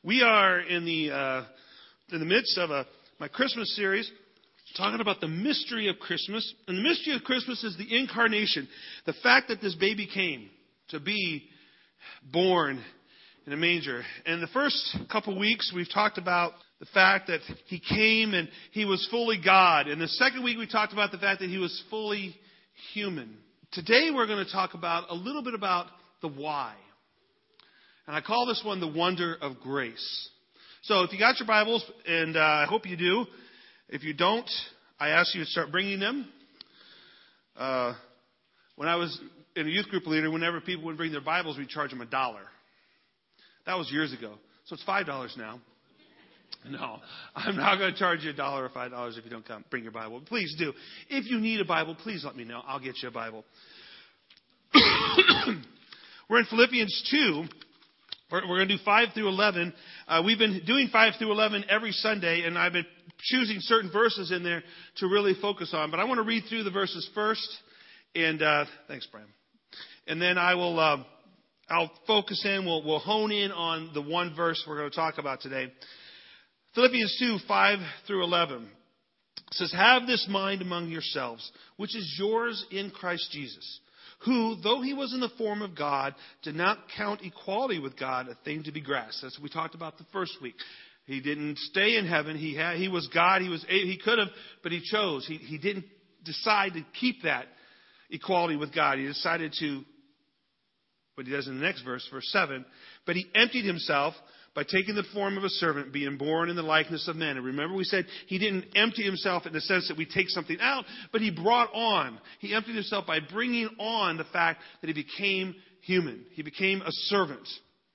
We are in the midst of my Christmas series, talking about the mystery of Christmas. And the mystery of Christmas is the incarnation, the fact that this baby came to be born in a manger. And the first couple weeks, we've talked about the fact that he came and he was fully God. And the second week, we talked about the fact that he was fully human. Today, we're going to talk about a little bit about the why. And I call this one the wonder of grace. So if you got your Bibles, and I hope you do, if you don't, I ask you to start bringing them. When I was in a youth group leader, whenever people would bring their Bibles, we'd charge them $1. That was years ago. So it's $5 now. No, I'm not going to charge you $1 or $5 if you don't come bring your Bible. Please do. If you need a Bible, please let me know. I'll get you a Bible. We're in Philippians 2. We're going to do 5 through 11. We've been doing 5 through 11 every Sunday, and I've been choosing certain verses in there to really focus on. But I want to read through the verses first. And thanks, Brian. And then I'll focus in. We'll hone in on the one verse we're going to talk about today. Philippians 2, 5 through 11. It says, "Have this mind among yourselves, which is yours in Christ Jesus, who, though he was in the form of God, did not count equality with God a thing to be grasped." That's what we talked about the first week. He didn't stay in heaven. He was God. He could have, but he chose. He didn't decide to keep that equality with God. He decided to, what he does in the next verse, verse 7, "But he emptied himself by taking the form of a servant, being born in the likeness of men." And remember, we said he didn't empty himself in the sense that we take something out, but he brought on. He emptied himself by bringing on the fact that he became human. He became a servant.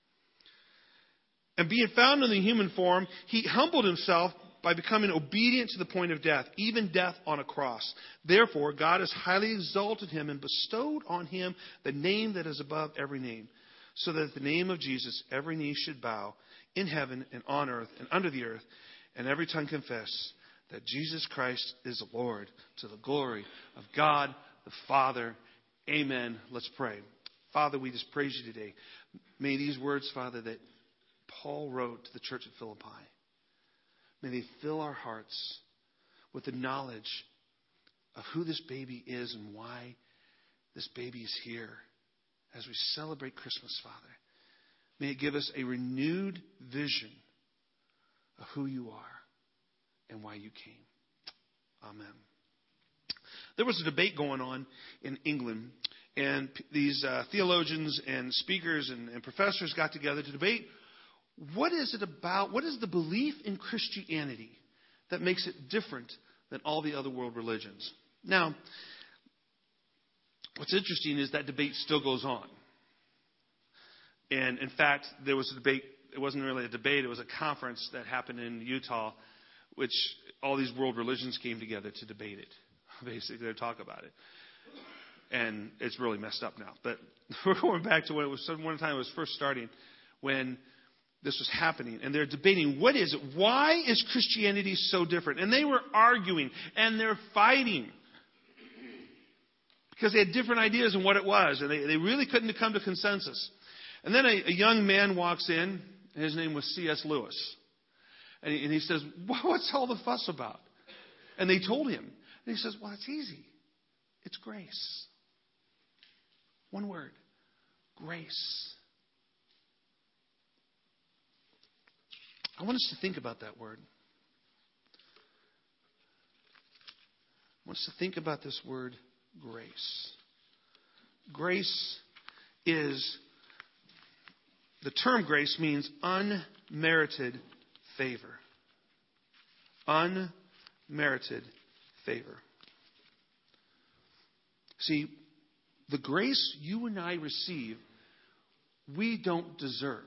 "And being found in the human form, he humbled himself by becoming obedient to the point of death, even death on a cross. Therefore, God has highly exalted him and bestowed on him the name that is above every name, so that at the name of Jesus every knee should bow, in heaven and on earth and under the earth, and every tongue confess that Jesus Christ is Lord, to the glory of God the Father. Amen." Let's pray. Father, we just praise you today. May these words, Father, that Paul wrote to the church at Philippi, may they fill our hearts with the knowledge of who this baby is and why this baby is here as we celebrate Christmas, Father. May it give us a renewed vision of who you are and why you came. Amen. There was a debate going on in England, and these theologians and speakers and professors got together to debate, what is it about, what is the belief in Christianity that makes it different than all the other world religions? Now, what's interesting is that debate still goes on. And in fact, there was a debate. It wasn't really a debate. It was a conference that happened in Utah, which all these world religions came together to debate it, basically, to talk about it. And it's really messed up now. But we're going back to when it was one time it was first starting, when this was happening. And they're debating, what is it? Why is Christianity so different? And they were arguing, and they're fighting, because they had different ideas on what it was. And they really couldn't come to consensus. And then a young man walks in, and his name was C.S. Lewis. And he says, "What's all the fuss about?" And they told him. And he says, "Well, it's easy. It's grace. One word. Grace." I want us to think about that word. I want us to think about this word, grace. Grace is... The term grace means unmerited favor. Unmerited favor. See, the grace you and I receive, we don't deserve.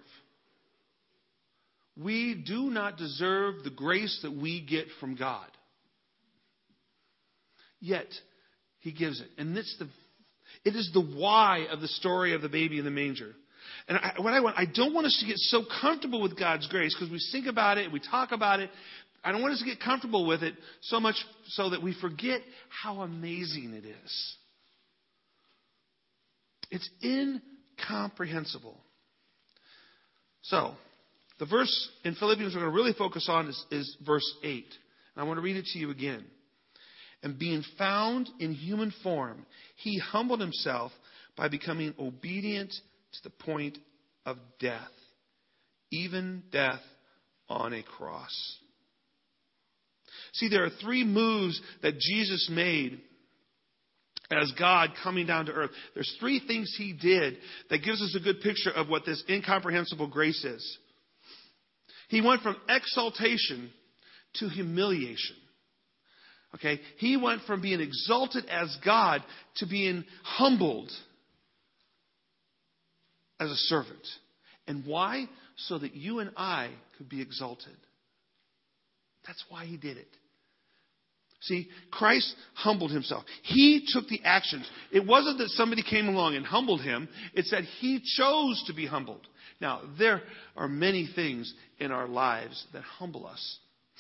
We do not deserve the grace that we get from God. Yet, he gives it. And it is the why of the story of the baby in the manger. And I don't want us to get so comfortable with God's grace, because we think about it, we talk about it. I don't want us to get comfortable with it so much so that we forget how amazing it is. It's incomprehensible. So, The verse in Philippians we're going to really focus on is verse 8. And I want to read it to you again. And being found in human form, he humbled himself by becoming obedient to the point of death, even death on a cross. See, there are three moves that Jesus made as God coming down to earth. There's three things he did that gives us a good picture of what this incomprehensible grace is. He went from exaltation to humiliation. Okay? He went from being exalted as God to being humbled as a servant. And why? So that you and I could be exalted. That's why he did it. See, Christ humbled himself. He took the actions. It wasn't that somebody came along and humbled him. It's that he chose to be humbled. Now, there are many things in our lives that humble us.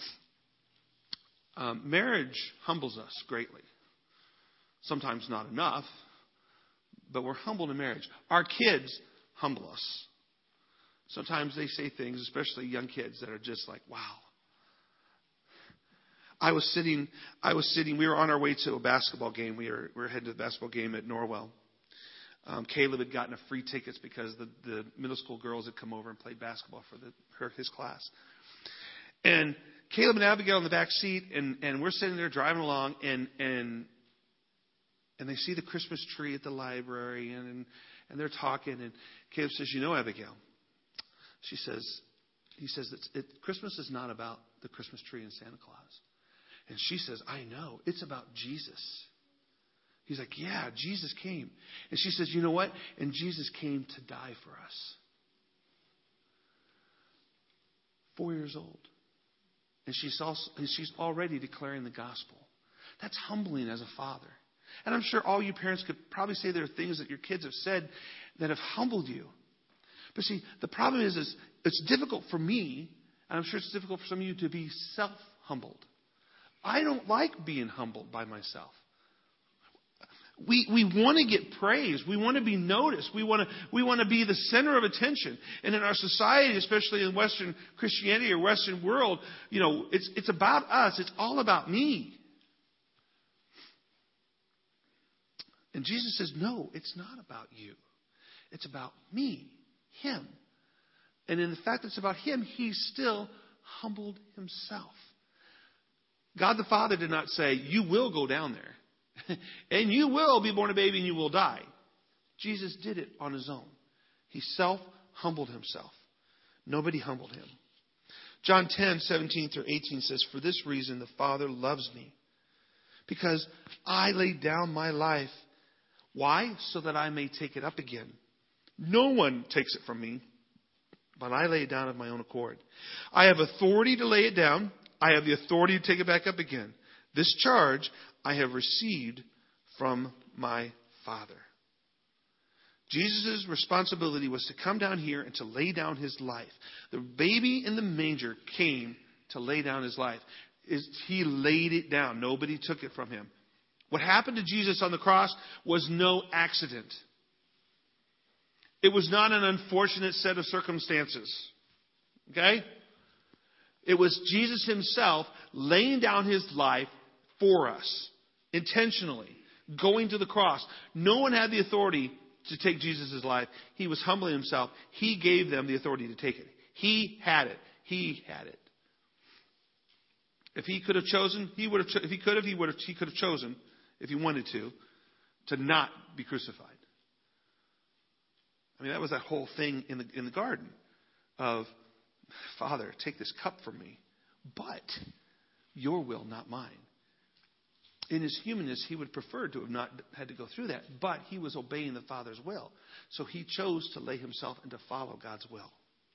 Marriage humbles us greatly. Sometimes not enough, but we're humbled in marriage. Our kids humble us. Sometimes they say things, especially young kids, that are just like, wow. I was sitting, we were on our way to a basketball game. We were heading to the basketball game at Norwell. Caleb had gotten free tickets because the middle school girls had come over and played basketball for his class. And Caleb and Abigail in the back seat, and we're sitting there driving along, and they see the Christmas tree at the library, and they're talking, and Caleb says, "You know, Abigail," he says, "Christmas is not about the Christmas tree and Santa Claus." And she says, "I know. It's about Jesus." He's like, "Yeah, Jesus came." And she says, "You know what? And Jesus came to die for us." 4 years old. And she's already declaring the gospel. That's humbling as a father. And I'm sure all you parents could probably say there are things that your kids have said that have humbled you. But see, the problem is it's difficult for me, and I'm sure it's difficult for some of you, to be self-humbled. I don't like being humbled by myself. We want to get praise. We want to be noticed. We want to be the center of attention. And in our society, especially in Western Christianity or Western world, it's about us. It's all about me. And Jesus says, no, it's not about you. It's about me, him. And in the fact that it's about him, he still humbled himself. God the Father did not say, you will go down there. And you will be born a baby and you will die. Jesus did it on his own. He self-humbled himself. Nobody humbled him. John 10:17-18 says, "For this reason the Father loves me, because I laid down my life." Why? So that I may take it up again. No one takes it from me, but I lay it down of my own accord. I have authority to lay it down. I have the authority to take it back up again. This charge I have received from my Father. Jesus' responsibility was to come down here and to lay down his life. The baby in the manger came to lay down his life. He laid it down. Nobody took it from him. What happened to Jesus on the cross was no accident. It was not an unfortunate set of circumstances. Okay? It was Jesus himself laying down his life for us, intentionally, going to the cross. No one had the authority to take Jesus' life. He was humbling himself. He gave them the authority to take it. He had it. He had it. If he could have chosen, he could have chosen, if he wanted to not be crucified. I mean, that was that whole thing in the garden of, Father, take this cup from me, but your will, not mine. In his humanness, he would prefer to have not had to go through that, but he was obeying the Father's will. So he chose to lay himself and to follow God's will.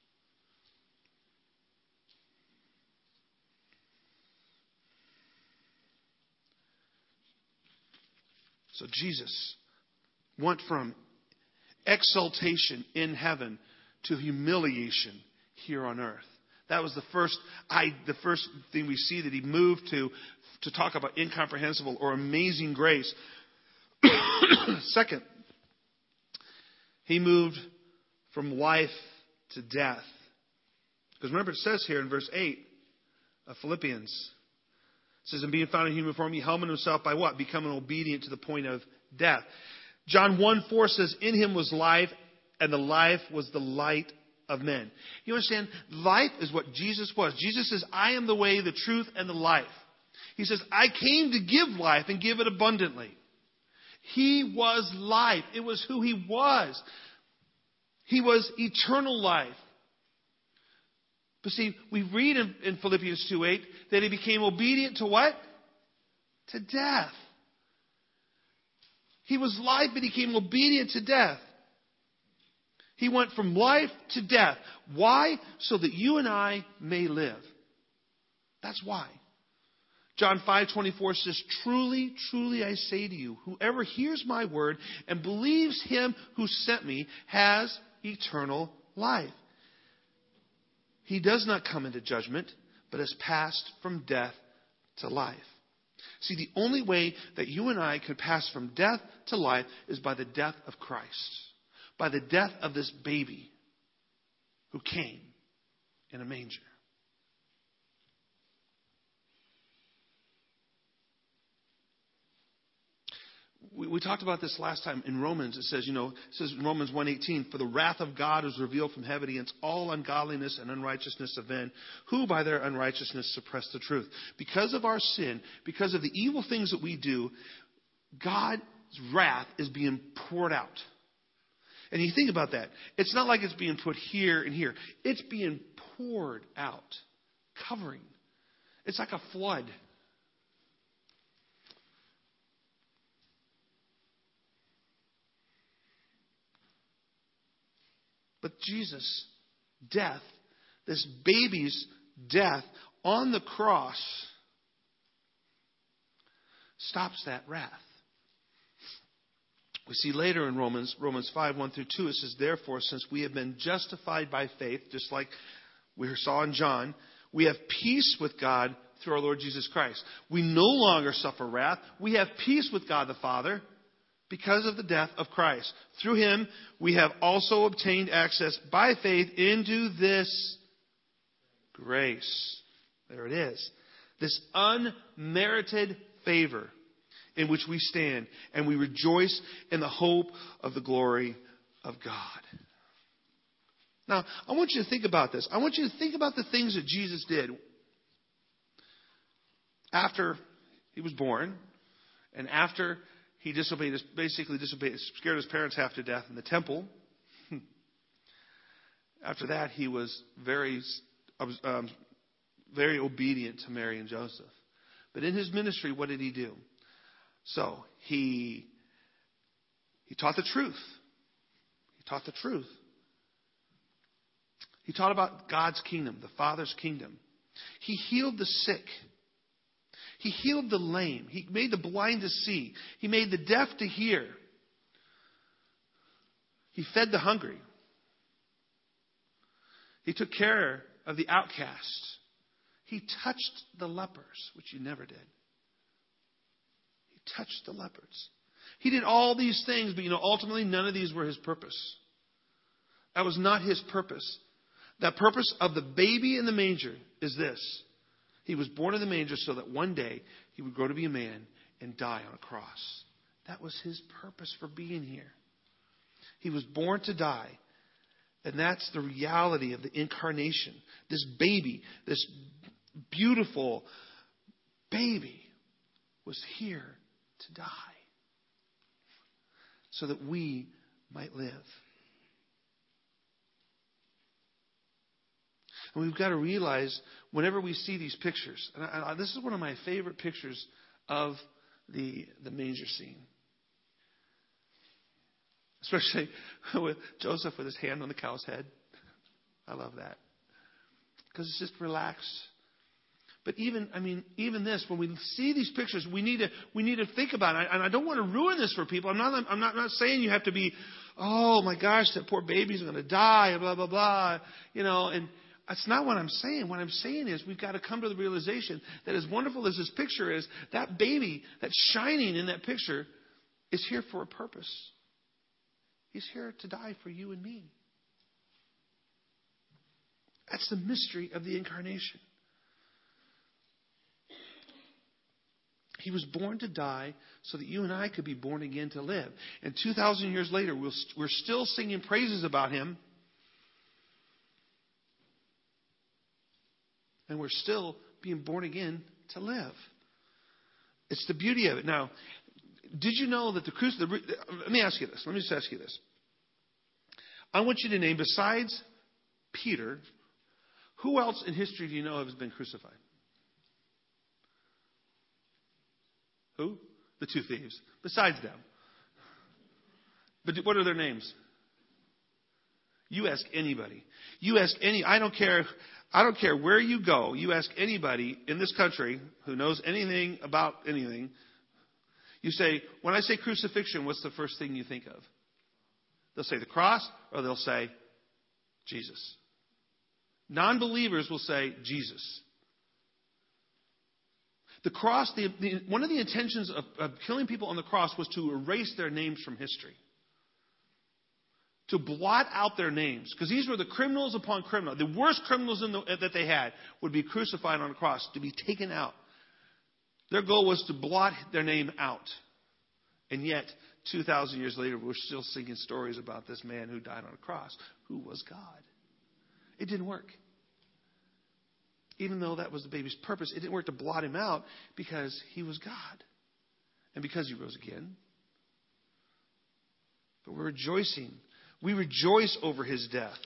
So Jesus went from exaltation in heaven to humiliation here on earth. That was the first thing we see that he moved to talk about incomprehensible or amazing grace. Second, he moved from life to death. Because remember, it says here in verse 8 of Philippians, it says, and being found in human form, he humbled himself by what? Becoming obedient to the point of death. John 1:4 says, in him was life, and the life was the light of men. You understand? Life is what Jesus was. Jesus says, I am the way, the truth, and the life. He says, I came to give life and give it abundantly. He was life. It was who he was. He was eternal life. But see, we read in Philippians 2:8 that he became obedient to what? To death. He was life, but he became obedient to death. He went from life to death. Why? So that you and I may live. That's why. John 5:24 says, truly, truly I say to you, whoever hears my word and believes him who sent me has eternal life. He does not come into judgment, but has passed from death to life. See, the only way that you and I could pass from death to life is by the death of Christ. By the death of this baby who came in a manger. We talked about this last time in Romans. It says in Romans 1:18, for the wrath of God is revealed from heaven against all ungodliness and unrighteousness of men, who by their unrighteousness suppress the truth. Because of our sin, because of the evil things that we do, God's wrath is being poured out. And you think about that. It's not like it's being put here and here. It's being poured out, covering. It's like a flood. But Jesus' death, this baby's death on the cross, stops that wrath. We see later in Romans 5:1-2, it says, therefore, since we have been justified by faith, just like we saw in John, we have peace with God through our Lord Jesus Christ. We no longer suffer wrath. We have peace with God the Father because of the death of Christ. Through him, we have also obtained access by faith into this grace. There it is. This unmerited favor in which we stand, and we rejoice in the hope of the glory of God. Now, I want you to think about this. I want you to think about the things that Jesus did after he was born and after he scared his parents half to death in the temple. After that, he was very obedient to Mary and Joseph. But in his ministry, what did he do? So he taught the truth. He taught the truth. He taught about God's kingdom, the Father's kingdom. He healed the sick. He healed the lame. He made the blind to see. He made the deaf to hear. He fed the hungry. He took care of the outcast. He touched the lepers, which you never did. He touched the lepers. He did all these things, but ultimately none of these were his purpose. That was not his purpose. The purpose of the baby in the manger is this. He was born in the manger so that one day he would grow to be a man and die on a cross. That was his purpose for being here. He was born to die. And that's the reality of the incarnation. This baby, this beautiful baby was here to die so that we might live. And we've got to realize whenever we see these pictures, and this is one of my favorite pictures of the manger scene. Especially with Joseph with his hand on the cow's head. I love that. Because it's just relaxed. But even this, when we see these pictures, we need to think about it. And I don't want to ruin this for people. I'm not saying you have to be, oh my gosh, that poor baby's going to die, blah, blah, blah. And that's not what I'm saying. What I'm saying is we've got to come to the realization that as wonderful as this picture is, that baby that's shining in that picture is here for a purpose. He's here to die for you and me. That's the mystery of the incarnation. He was born to die so that you and I could be born again to live. And 2,000 years later, we're still singing praises about him. And we're still being born again to live. It's the beauty of it. Now, did you know that let me ask you this. Let me just ask you this. I want you to name, besides Peter, who else in history do you know has been crucified? Who? The two thieves. Besides them. But what are their names? You ask anybody. I don't care where you go. You ask anybody in this country who knows anything about anything. You say, when I say crucifixion, what's the first thing you think of? They'll say the cross, or they'll say Jesus. Non-believers will say Jesus. The cross, one of the intentions of killing people on the cross was to erase their names from history. To blot out their names. Because these were the criminals upon criminal. The worst criminals that they had would be crucified on a cross, to be taken out. Their goal was to blot their name out. And yet, 2,000 years later, we're still singing stories about this man who died on a cross, who was God. It didn't work. Even though that was the baby's purpose, it didn't work to blot him out because he was God. And because he rose again. But we're rejoicing. We rejoice over his death.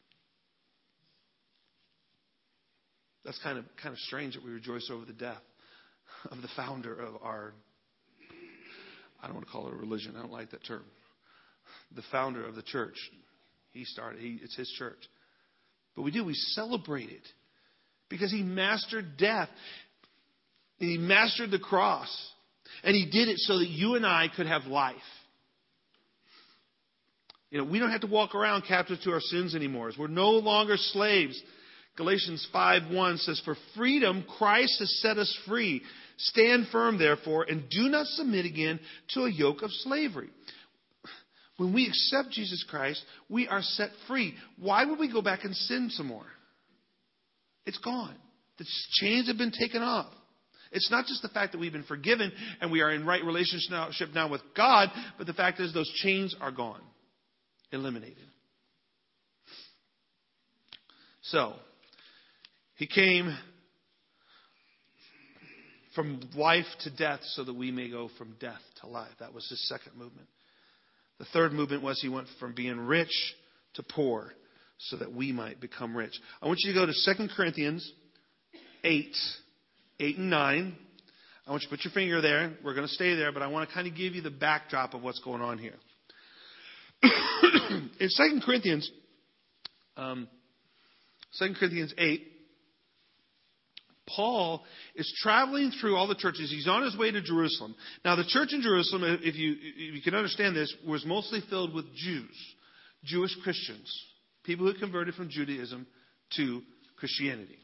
That's kind of strange that we rejoice over the death of the founder of our, I don't want to call it a religion. I don't like that term. The founder of the church. It's his church. But we celebrate it. Because he mastered death. And he mastered the cross. And he did it so that you and I could have life. We don't have to walk around captive to our sins anymore. We're no longer slaves. Galatians 5:1 says, "For freedom Christ has set us free. Stand firm, therefore, and do not submit again to a yoke of slavery." When we accept Jesus Christ, we are set free. Why would we go back and sin some more? It's gone. The chains have been taken off. It's not just the fact that we've been forgiven and we are in right relationship now with God, but the fact is those chains are gone. Eliminated. So, he came from life to death so that we may go from death to life. That was his second movement. The third movement was he went from being rich to poor so that we might become rich. I want you to go to 2 Corinthians 8 and 9. I want you to put your finger there. We're going to stay there, but I want to kind of give you the backdrop of what's going on here. In 2 Corinthians 8, Paul is traveling through all the churches. He's on his way to Jerusalem. Now, the church in Jerusalem, if you can understand this, was mostly filled with Jews, Jewish Christians, people who converted from Judaism to Christianity.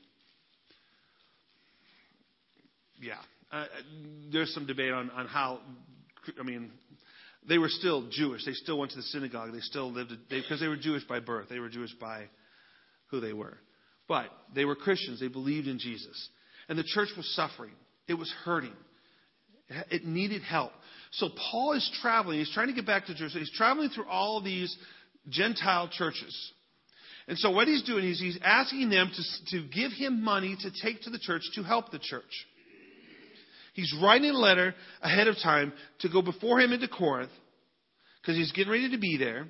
Yeah, there's some debate on how. They were still Jewish. They still went to the synagogue. They still lived because they were Jewish by birth. They were Jewish by who they were. But they were Christians. They believed in Jesus. And the church was suffering. It was hurting. It needed help. So Paul is traveling. He's trying to get back to Jerusalem. He's traveling through all these Gentile churches. And so what he's doing is he's asking them to give him money to take to the church to help the church. He's writing a letter ahead of time to go before him into Corinth because he's getting ready to be there.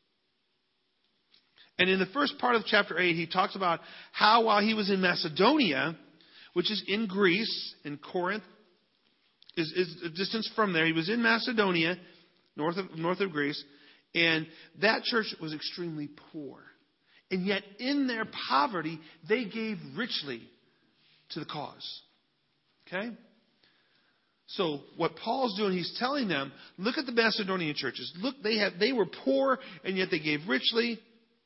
And in the first part of chapter 8, he talks about how while he was in Macedonia, which is in Greece, and Corinth is a distance from there. He was in Macedonia, north of Greece, and that church was extremely poor. And yet in their poverty, they gave richly to the cause. Okay? So what Paul's doing, he's telling them, look at the Macedonian churches. Look, they were poor, and yet they gave richly.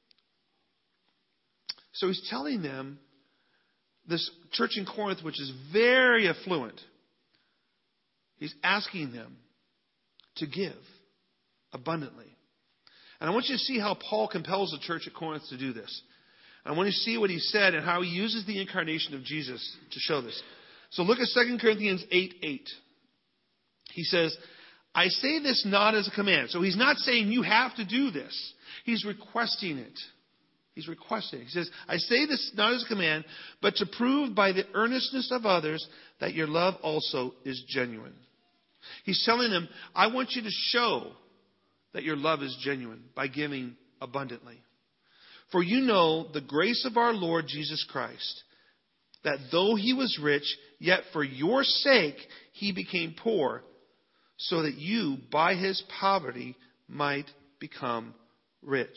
So he's telling them, this church in Corinth, which is very affluent, he's asking them to give abundantly. And I want you to see how Paul compels the church at Corinth to do this. I want you to see what he said and how he uses the incarnation of Jesus to show this. So look at 2 Corinthians 8:8. He says, I say this not as a command. So he's not saying you have to do this. He's requesting it. He's requesting it. He says, I say this not as a command, but to prove by the earnestness of others that your love also is genuine. He's telling them, I want you to show that your love is genuine by giving abundantly. For you know the grace of our Lord Jesus Christ, that though he was rich, yet for your sake he became poor, so that you by his poverty might become rich.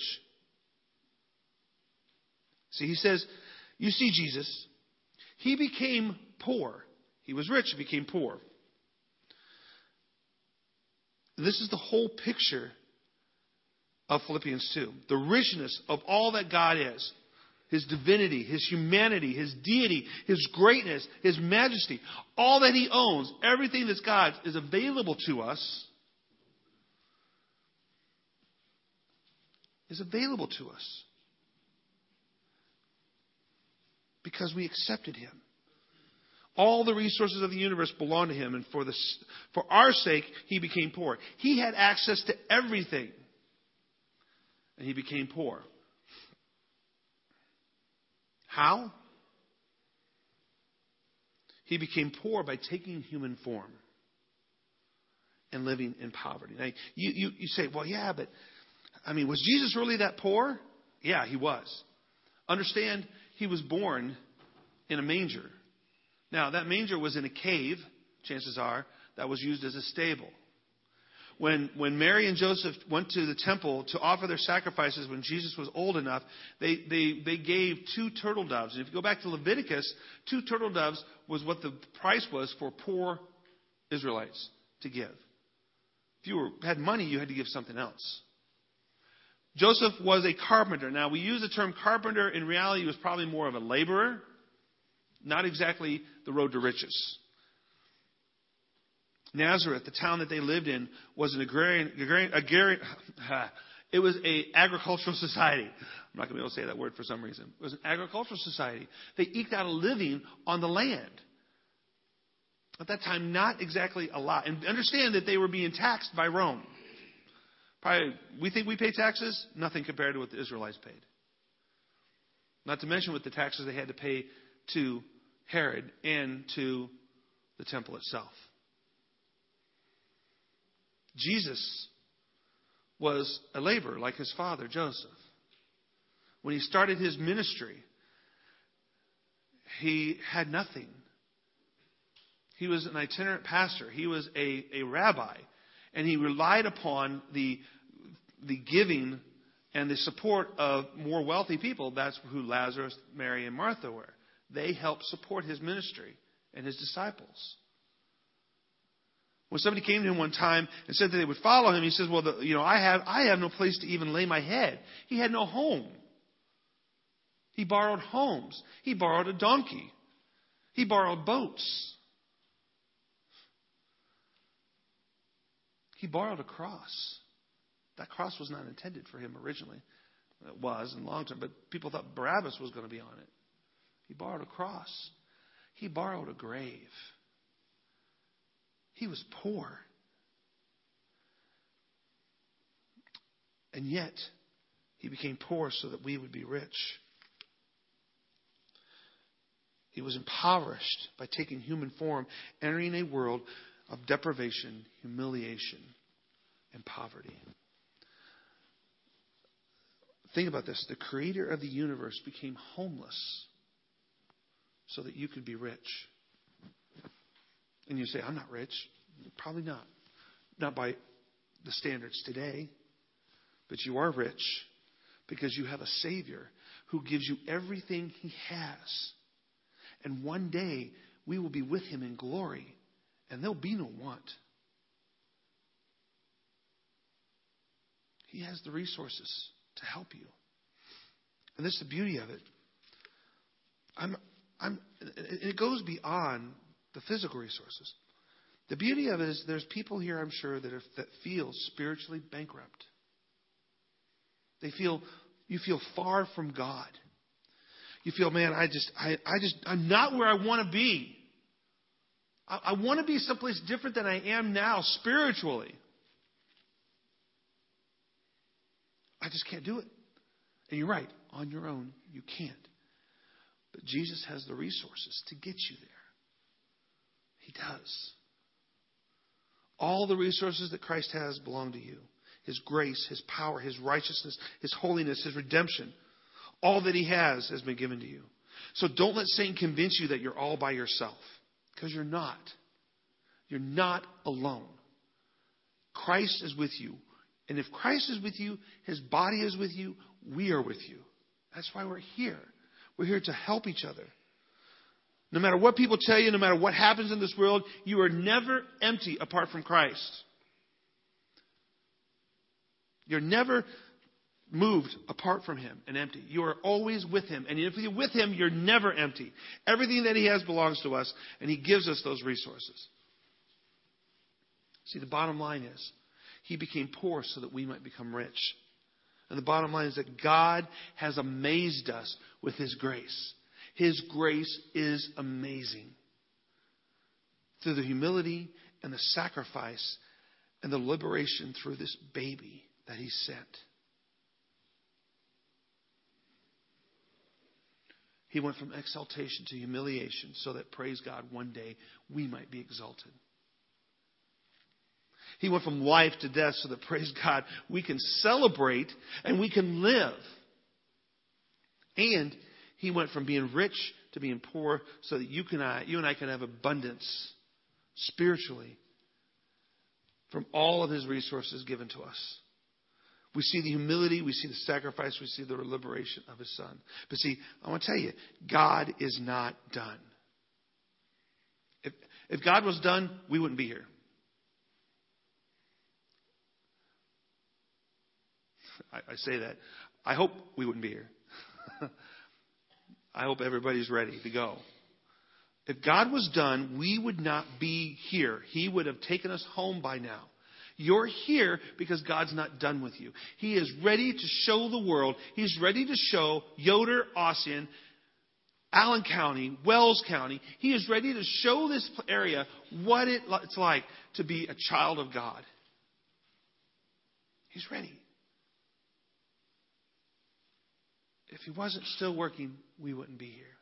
See, he says, you see Jesus, he became poor. He was rich, he became poor. This is the whole picture of Philippians 2. The richness of all that God is. His divinity, his humanity, his deity, his greatness, his majesty. All that he owns, everything that's God's is available to us. Is available to us. Because we accepted him. All the resources of the universe belong to him. And for our sake, he became poor. He had access to everything. And he became poor. How? He became poor by taking human form and living in poverty. Now, you say, well, yeah, but, was Jesus really that poor? Yeah, he was. Understand, he was born in a manger. Now, that manger was in a cave, chances are, that was used as a stable. When Mary and Joseph went to the temple to offer their sacrifices when Jesus was old enough, they gave 2 turtle doves. And if you go back to Leviticus, 2 turtle doves was what the price was for poor Israelites to give. If you had money, you had to give something else. Joseph was a carpenter. Now, we use the term carpenter. In reality, he was probably more of a laborer. Not exactly the road to riches. Nazareth, the town that they lived in, was an it was an agricultural society. I'm not going to be able to say that word for some reason. It was an agricultural society. They eked out a living on the land. At that time, not exactly a lot. And understand that they were being taxed by Rome. Probably, we think we pay taxes? Nothing compared to what the Israelites paid. Not to mention what the taxes they had to pay to Herod and to the temple itself. Jesus was a laborer like his father, Joseph. When he started his ministry, he had nothing. He was an itinerant pastor. He was a rabbi. And he relied upon the giving and the support of more wealthy people. That's who Lazarus, Mary, and Martha were. They helped support his ministry and his disciples. When somebody came to him one time and said that they would follow him, he says, well, I have no place to even lay my head. He had no home. He borrowed homes. He borrowed a donkey. He borrowed boats. He borrowed a cross. That cross was not intended for him originally. It was in the long term, but people thought Barabbas was going to be on it. He borrowed a cross. He borrowed a grave. He was poor. And yet, he became poor so that we would be rich. He was impoverished by taking human form, entering a world of deprivation, humiliation, and poverty. Think about this. The creator of the universe became homeless so that you could be rich. And you say, I'm not rich. Probably not. Not by the standards today. But you are rich because you have a Savior who gives you everything he has. And one day we will be with him in glory. And there'll be no want. He has the resources to help you. And this is the beauty of it. It goes beyond the physical resources. The beauty of it is there's people here, I'm sure, that feel spiritually bankrupt. You feel far from God. You feel, man, I'm not where I want to be. I want to be someplace different than I am now spiritually. I just can't do it. And you're right. On your own, you can't. But Jesus has the resources to get you there. He does. All the resources that Christ has belong to you. His grace, His power, His righteousness, His holiness, His redemption. All that He has been given to you. So don't let Satan convince you that you're all by yourself. Because you're not. You're not alone. Christ is with you. And if Christ is with you, His body is with you, we are with you. That's why we're here. We're here to help each other. No matter what people tell you, no matter what happens in this world, you are never empty apart from Christ. You're never moved apart from Him and empty. You are always with Him. And if you're with Him, you're never empty. Everything that He has belongs to us, and He gives us those resources. See, the bottom line is, He became poor so that we might become rich. And the bottom line is that God has amazed us with His grace. His grace is amazing. Through the humility and the sacrifice and the liberation through this baby that He sent. He went from exaltation to humiliation so that, praise God, one day we might be exalted. He went from life to death so that, praise God, we can celebrate and we can live. And He went from being rich to being poor so that you and I can have abundance spiritually from all of His resources given to us. We see the humility, we see the sacrifice, we see the liberation of His Son. But see, I want to tell you, God is not done. If God was done, we wouldn't be here. I say that. I hope we wouldn't be here. I hope everybody's ready to go. If God was done, we would not be here. He would have taken us home by now. You're here because God's not done with you. He is ready to show the world. He's ready to show Yoder, Ossian, Allen County, Wells County. He is ready to show this area what it's like to be a child of God. He's ready. If He wasn't still working, we wouldn't be here.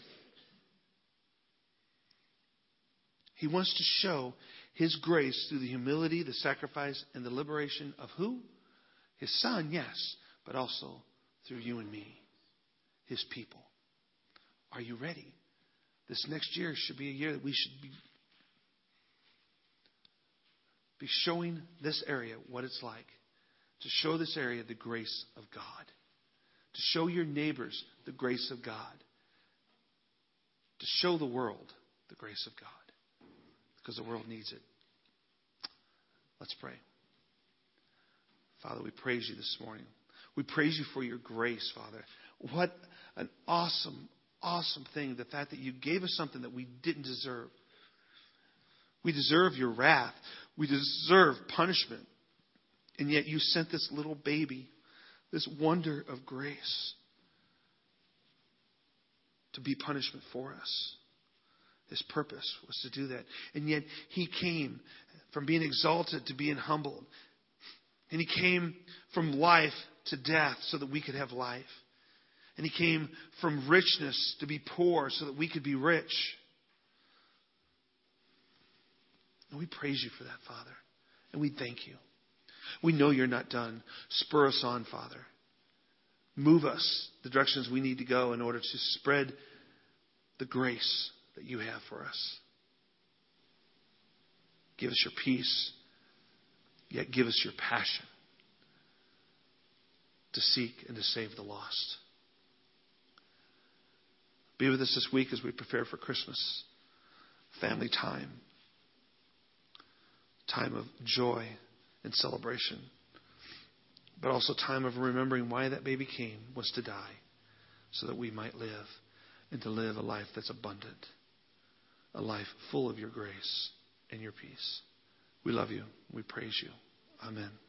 He wants to show His grace through the humility, the sacrifice, and the liberation of who? His Son, yes, but also through you and me, His people. Are you ready? This next year should be a year that we should be showing this area what it's like. To show this area the grace of God. To show your neighbors the grace of God. To show the world the grace of God. Because the world needs it. Let's pray. Father, we praise You this morning. We praise You for Your grace, Father. What an awesome, awesome thing. The fact that You gave us something that we didn't deserve. We deserve Your wrath. We deserve punishment. And yet You sent this little baby, this wonder of grace, to be punishment for us. His purpose was to do that. And yet He came from being exalted to being humbled. And He came from life to death so that we could have life. And He came from richness to be poor so that we could be rich. And we praise You for that, Father. And we thank You. We know You're not done. Spur us on, Father. Move us the directions we need to go in order to spread the grace that You have for us. Give us Your peace, yet give us Your passion to seek and to save the lost. Be with us this week as we prepare for Christmas. Family time. Time of joy and celebration. But also time of remembering why that baby came was to die. So that we might live. And to live a life that's abundant. A life full of Your grace and Your peace. We love You. We praise You. Amen.